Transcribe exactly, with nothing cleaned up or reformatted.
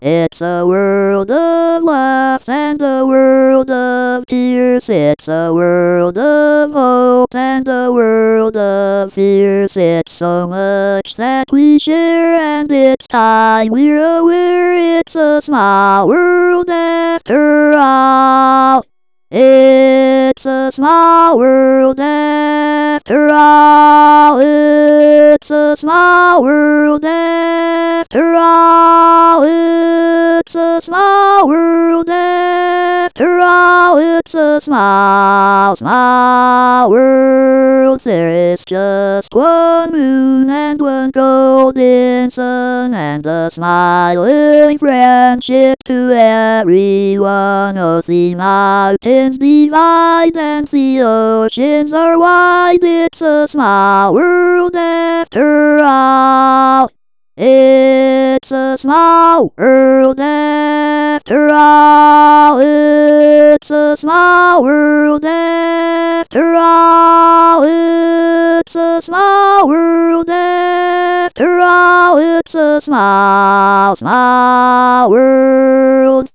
It's a world of laughs and a world of tears. It's a world of hope and a world of fears. It's so much that we share, and it's time we're aware it's a small world after all. It's a small world after all. It's a small world after all. It's a small world after all. It's a small, small world. There is just one moon and one golden sun, and a smiling friendship to everyone. Oh, the mountains divide and the oceans are wide. It's a small world after all. It's a small world after all. It's a small world after all. It's a small world after all. It's a small, small world.